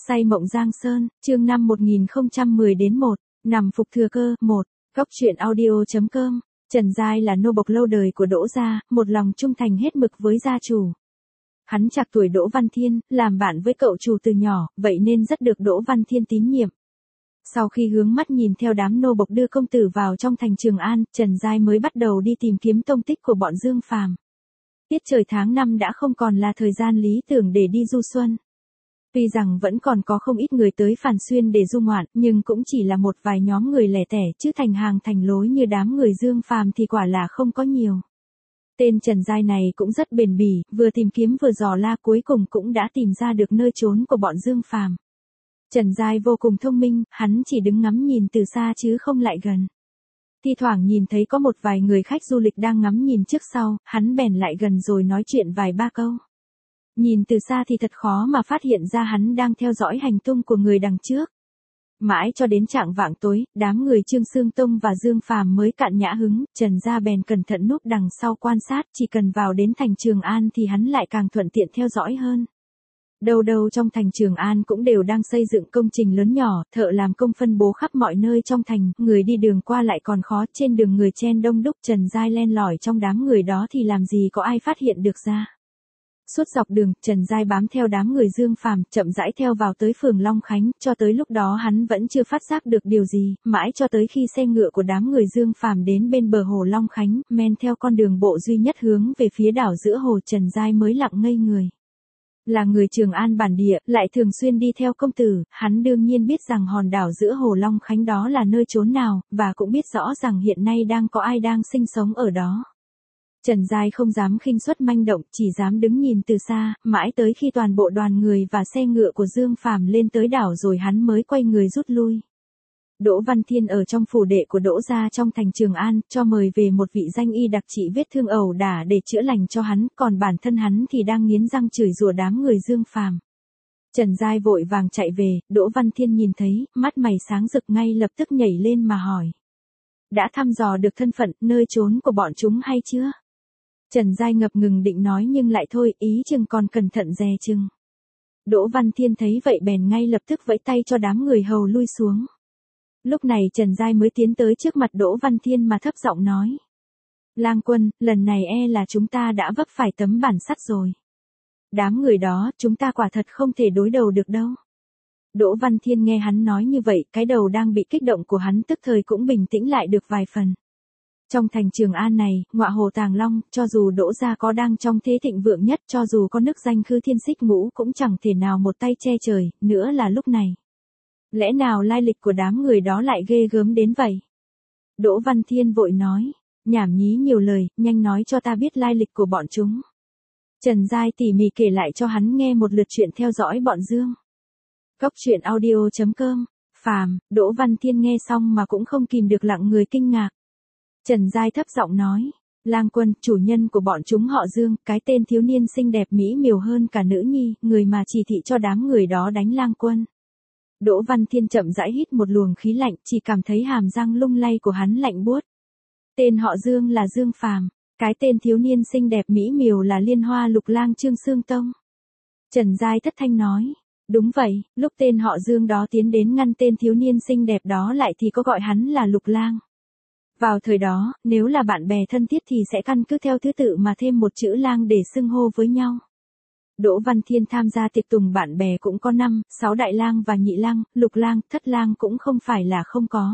Say mộng Giang Sơn, chương 5 1010-1, nằm phục thừa cơ, 1, góc truyện audio.com, Trần Giai là nô bộc lâu đời của Đỗ gia, một lòng trung thành hết mực với gia chủ. Hắn trạc tuổi Đỗ Văn Thiên, làm bạn với cậu chủ từ nhỏ, vậy nên rất được Đỗ Văn Thiên tín nhiệm. Sau khi hướng mắt nhìn theo đám nô bộc đưa công tử vào trong thành Trường An, Trần Giai mới bắt đầu đi tìm kiếm tông tích của bọn Dương Phàm. Tiết trời tháng 5 đã không còn là thời gian lý tưởng để đi du xuân. Tuy rằng vẫn còn có không ít người tới Phàn Xuyên để du ngoạn, nhưng cũng chỉ là một vài nhóm người lẻ tẻ, chứ thành hàng thành lối như đám người Dương Phàm thì quả là không có nhiều. Tên Trần Giai này cũng rất bền bỉ, vừa tìm kiếm vừa dò la, cuối cùng cũng đã tìm ra được nơi trốn của bọn Dương Phàm. Trần Giai vô cùng thông minh, hắn chỉ đứng ngắm nhìn từ xa chứ không lại gần. Thi thoảng nhìn thấy có một vài người khách du lịch đang ngắm nhìn trước sau, hắn bèn lại gần rồi nói chuyện vài ba câu. Nhìn từ xa thì thật khó mà phát hiện ra hắn đang theo dõi hành tung của người đằng trước. Mãi cho đến chạng vạng tối, đám người Trương Xương Tông và Dương Phàm mới cạn nhã hứng, Trần Gia bèn cẩn thận núp đằng sau quan sát, chỉ cần vào đến thành Trường An thì hắn lại càng thuận tiện theo dõi hơn. Đâu đâu trong thành Trường An cũng đều đang xây dựng công trình lớn nhỏ, thợ làm công phân bố khắp mọi nơi trong thành, người đi đường qua lại còn khó, trên đường người chen đông đúc, Trần Giai len lỏi trong đám người đó thì làm gì có ai phát hiện được ra. Suốt dọc đường, Trần Giai bám theo đám người Dương Phàm, chậm rãi theo vào tới phường Long Khánh, cho tới lúc đó hắn vẫn chưa phát giác được điều gì, mãi cho tới khi xe ngựa của đám người Dương Phàm đến bên bờ hồ Long Khánh, men theo con đường bộ duy nhất hướng về phía đảo giữa hồ, Trần Giai mới lặng ngây người. Là người Trường An bản địa, lại thường xuyên đi theo công tử, hắn đương nhiên biết rằng hòn đảo giữa hồ Long Khánh đó là nơi trốn nào, và cũng biết rõ rằng hiện nay đang có ai đang sinh sống ở đó. Trần Giai không dám khinh suất manh động, chỉ dám đứng nhìn từ xa, mãi tới khi toàn bộ đoàn người và xe ngựa của Dương Phàm lên tới đảo rồi hắn mới quay người rút lui. Đỗ Văn Thiên ở trong phủ đệ của Đỗ gia trong thành Trường An, cho mời về một vị danh y đặc trị vết thương ẩu đả để chữa lành cho hắn, còn bản thân hắn thì đang nghiến răng chửi rủa đám người Dương Phàm. Trần Giai vội vàng chạy về, Đỗ Văn Thiên nhìn thấy, mắt mày sáng rực ngay lập tức nhảy lên mà hỏi. Đã thăm dò được thân phận, nơi trốn của bọn chúng hay chưa? Trần Giai ngập ngừng định nói nhưng lại thôi, ý chừng còn cẩn thận dè chừng. Đỗ Văn Thiên thấy vậy bèn ngay lập tức vẫy tay cho đám người hầu lui xuống. Lúc này Trần Giai mới tiến tới trước mặt Đỗ Văn Thiên mà thấp giọng nói. Lang quân, lần này là chúng ta đã vấp phải tấm bản sắt rồi. Đám người đó, chúng ta quả thật không thể đối đầu được đâu. Đỗ Văn Thiên nghe hắn nói như vậy, cái đầu đang bị kích động của hắn tức thời cũng bình tĩnh lại được vài phần. Trong thành Trường An này, ngọa hồ Tàng Long, cho dù Đỗ gia có đang trong thế thịnh vượng nhất, cho dù có nức danh Khư Thiên Xích Ngũ cũng chẳng thể nào một tay che trời, nữa là lúc này. Lẽ nào lai lịch của đám người đó lại ghê gớm đến vậy? Đỗ Văn Thiên vội nói, nhảm nhí nhiều lời, nhanh nói cho ta biết lai lịch của bọn chúng. Trần Giai tỉ mỉ kể lại cho hắn nghe một lượt chuyện theo dõi bọn Dương. Góc truyện audio.com, Phàm, Đỗ Văn Thiên nghe xong mà cũng không kìm được lặng người kinh ngạc. Trần Giai thấp giọng nói, Lang quân, chủ nhân của bọn chúng họ Dương, cái tên thiếu niên xinh đẹp mỹ miều hơn cả nữ nhi, người mà chỉ thị cho đám người đó đánh Lang quân. Đỗ Văn Thiên chậm rãi hít một luồng khí lạnh, chỉ cảm thấy hàm răng lung lay của hắn lạnh buốt. Tên họ Dương là Dương Phàm, cái tên thiếu niên xinh đẹp mỹ miều là Liên Hoa Lục Lang Trương Xương Tông. Trần Giai thất thanh nói, đúng vậy, lúc tên họ Dương đó tiến đến ngăn tên thiếu niên xinh đẹp đó lại thì có gọi hắn là Lục Lang. Vào thời đó, nếu là bạn bè thân thiết thì sẽ căn cứ theo thứ tự mà thêm một chữ lang để xưng hô với nhau. Đỗ Văn Thiên tham gia tiệc tùng bạn bè cũng có 5, 6 đại lang và nhị lang, lục lang, thất lang cũng không phải là không có.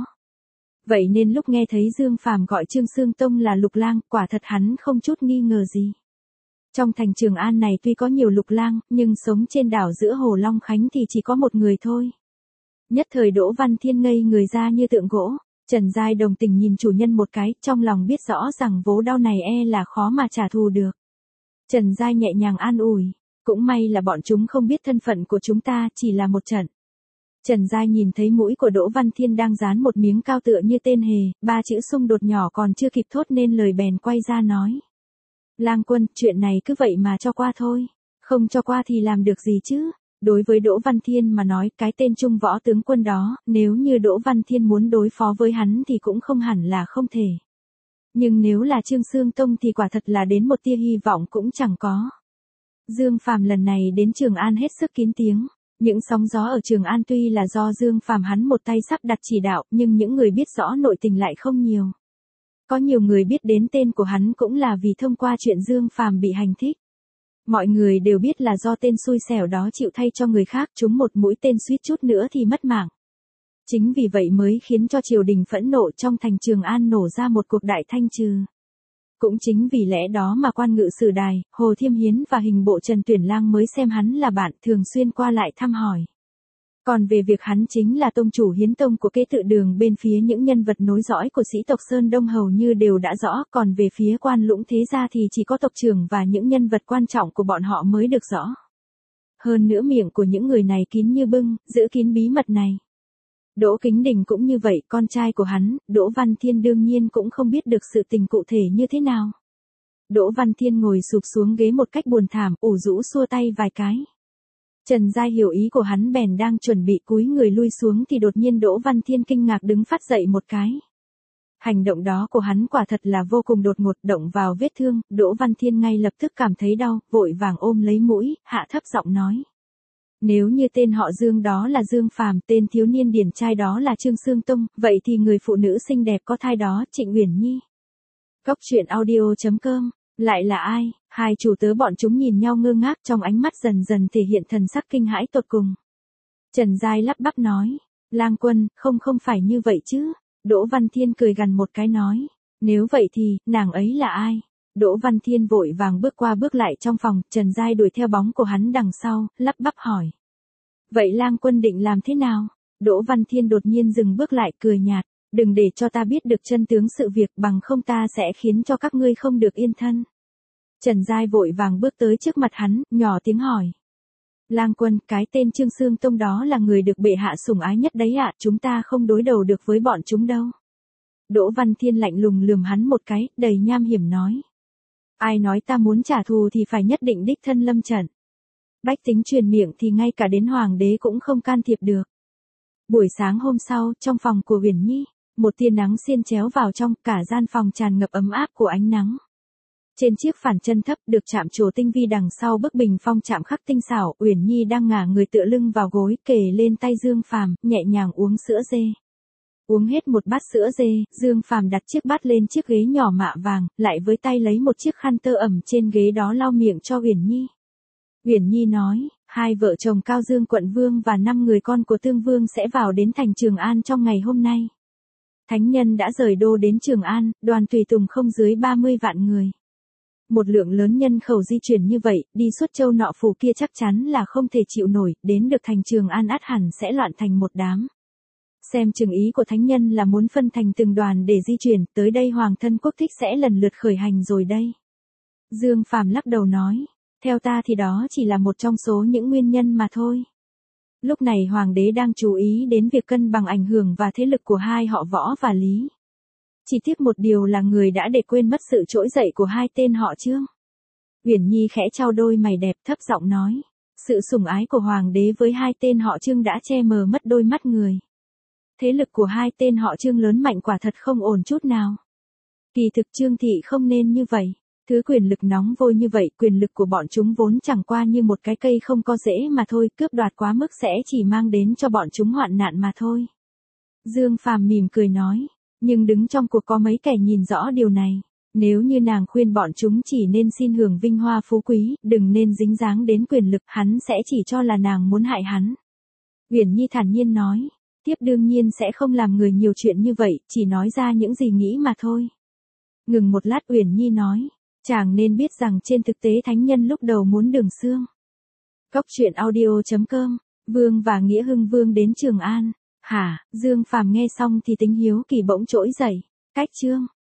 Vậy nên lúc nghe thấy Dương Phàm gọi Trương Xương Tông là Lục Lang, quả thật hắn không chút nghi ngờ gì. Trong thành Trường An này tuy có nhiều Lục Lang, nhưng sống trên đảo giữa hồ Long Khánh thì chỉ có một người thôi. Nhất thời Đỗ Văn Thiên ngây người ra như tượng gỗ. Trần Giai đồng tình nhìn chủ nhân một cái, trong lòng biết rõ rằng vố đau này là khó mà trả thù được. Trần Giai nhẹ nhàng an ủi, cũng may là bọn chúng không biết thân phận của chúng ta, chỉ là một trận. Trần Giai nhìn thấy mũi của Đỗ Văn Thiên đang dán một miếng cao tựa như tên hề, 3 chữ xung đột nhỏ còn chưa kịp thốt nên lời bèn quay ra nói. Lang quân, chuyện này cứ vậy mà cho qua thôi, không cho qua thì làm được gì chứ? Đối với Đỗ Văn Thiên mà nói, cái tên Trung Võ tướng quân đó, nếu như Đỗ Văn Thiên muốn đối phó với hắn thì cũng không hẳn là không thể. Nhưng nếu là Trương Xương Tông thì quả thật là đến một tia hy vọng cũng chẳng có. Dương Phàm lần này đến Trường An hết sức kín tiếng. Những sóng gió ở Trường An tuy là do Dương Phàm hắn một tay sắp đặt chỉ đạo, nhưng những người biết rõ nội tình lại không nhiều. Có nhiều người biết đến tên của hắn cũng là vì thông qua chuyện Dương Phàm bị hành thích. Mọi người đều biết là do tên xui xẻo đó chịu thay cho người khác trúng một mũi tên suýt chút nữa thì mất mạng. Chính vì vậy mới khiến cho triều đình phẫn nộ, trong thành Trường An nổ ra một cuộc đại thanh trừ. Cũng chính vì lẽ đó mà quan ngự sử đài, Hồ Thiêm Hiến và hình bộ Trần Tuyển Lang mới xem hắn là bạn, thường xuyên qua lại thăm hỏi. Còn về việc hắn chính là tông chủ Hiến tông của Kế Tự Đường, bên phía những nhân vật nối dõi của sĩ tộc Sơn Đông hầu như đều đã rõ, còn về phía Quan Lũng thế gia thì chỉ có tộc trưởng và những nhân vật quan trọng của bọn họ mới được rõ. Hơn nữa miệng của những người này kín như bưng, giữ kín bí mật này. Đỗ Kính Đình cũng như vậy, con trai của hắn, Đỗ Văn Thiên đương nhiên cũng không biết được sự tình cụ thể như thế nào. Đỗ Văn Thiên ngồi sụp xuống ghế một cách buồn thảm, ủ rũ xua tay vài cái. Trần Giai hiểu ý của hắn bèn đang chuẩn bị cúi người lui xuống thì đột nhiên Đỗ Văn Thiên kinh ngạc đứng phát dậy một cái. Hành động đó của hắn quả thật là vô cùng đột ngột, động vào vết thương, Đỗ Văn Thiên ngay lập tức cảm thấy đau, vội vàng ôm lấy mũi, hạ thấp giọng nói. Nếu như tên họ Dương đó là Dương Phàm, tên thiếu niên điển trai đó là Trương Xương Tông, vậy thì người phụ nữ xinh đẹp có thai đó, Trịnh Uyển Nhi. Góc truyện audio.com, lại là ai? Hai chủ tớ bọn chúng nhìn nhau ngơ ngác, trong ánh mắt dần dần thể hiện thần sắc kinh hãi tột cùng. Trần Giai lắp bắp nói, Lang Quân, không phải như vậy chứ. Đỗ Văn Thiên cười gằn một cái nói, nếu vậy thì, nàng ấy là ai? Đỗ Văn Thiên vội vàng bước qua bước lại trong phòng, Trần Giai đuổi theo bóng của hắn đằng sau, lắp bắp hỏi. Vậy Lang Quân định làm thế nào? Đỗ Văn Thiên đột nhiên dừng bước lại, cười nhạt, đừng để cho ta biết được chân tướng sự việc, bằng không ta sẽ khiến cho các ngươi không được yên thân. Trần Giai vội vàng bước tới trước mặt hắn, nhỏ tiếng hỏi. Lang Quân, cái tên Trương Xương Tông đó là người được bệ hạ sủng ái nhất đấy ạ, chúng ta không đối đầu được với bọn chúng đâu. Đỗ Văn Thiên lạnh lùng lườm hắn một cái, đầy nham hiểm nói. Ai nói ta muốn trả thù thì phải nhất định đích thân lâm trận. Bách tính truyền miệng thì ngay cả đến hoàng đế cũng không can thiệp được. Buổi sáng hôm sau, trong phòng của Uyển Nhi, một tia nắng xiên chéo vào trong, cả gian phòng tràn ngập ấm áp của ánh nắng. Trên chiếc phản chân thấp được chạm trổ tinh vi đằng sau bức bình phong chạm khắc tinh xảo, Uyển Nhi đang ngả người tựa lưng vào gối, kề lên tay Dương Phàm, nhẹ nhàng uống sữa dê. Uống hết một bát sữa dê, Dương Phàm đặt chiếc bát lên chiếc ghế nhỏ mạ vàng, lại với tay lấy một chiếc khăn tơ ẩm trên ghế đó lau miệng cho Uyển Nhi. Uyển Nhi nói, hai vợ chồng Cao Dương quận vương và 5 người con của Tương Vương sẽ vào đến thành Trường An trong ngày hôm nay. Thánh nhân đã rời đô đến Trường An, đoàn tùy tùng không dưới 30 vạn người. Một lượng lớn nhân khẩu di chuyển như vậy, đi suốt châu nọ phủ kia chắc chắn là không thể chịu nổi, đến được thành Trường An ắt hẳn sẽ loạn thành một đám. Xem chừng ý của thánh nhân là muốn phân thành từng đoàn để di chuyển, tới đây hoàng thân quốc thích sẽ lần lượt khởi hành rồi đây. Dương Phàm lắc đầu nói, theo ta thì đó chỉ là một trong số những nguyên nhân mà thôi. Lúc này hoàng đế đang chú ý đến việc cân bằng ảnh hưởng và thế lực của hai họ Võ và Lý. Chỉ tiếc một điều là người đã để quên mất sự trỗi dậy của hai tên họ Trương. Uyển Nhi khẽ chau đôi mày đẹp, thấp giọng nói, sự sủng ái của hoàng đế với hai tên họ Trương đã che mờ mất đôi mắt người. Thế lực của hai tên họ Trương lớn mạnh quả thật không ổn chút nào. Kỳ thực Trương thị không nên như vậy. Thứ quyền lực nóng vôi như vậy, quyền lực của bọn chúng vốn chẳng qua như một cái cây không có rễ mà thôi, cướp đoạt quá mức sẽ chỉ mang đến cho bọn chúng hoạn nạn mà thôi. Dương Phàm mỉm cười nói, nhưng đứng trong cuộc có mấy kẻ nhìn rõ điều này. Nếu như nàng khuyên bọn chúng chỉ nên xin hưởng vinh hoa phú quý, đừng nên dính dáng đến quyền lực, hắn sẽ chỉ cho là nàng muốn hại hắn. Uyển Nhi thản nhiên nói, tiếp đương nhiên sẽ không làm người nhiều chuyện như vậy, chỉ nói ra những gì nghĩ mà thôi. Ngừng một lát Uyển Nhi nói, chàng nên biết rằng trên thực tế thánh nhân lúc đầu muốn Đường Xương. Góc truyện audio.com, Vương và Nghĩa Hưng Vương đến Trường An. Hả? Dương Phàm nghe xong thì tính hiếu kỳ bỗng trỗi dậy. Cách Trương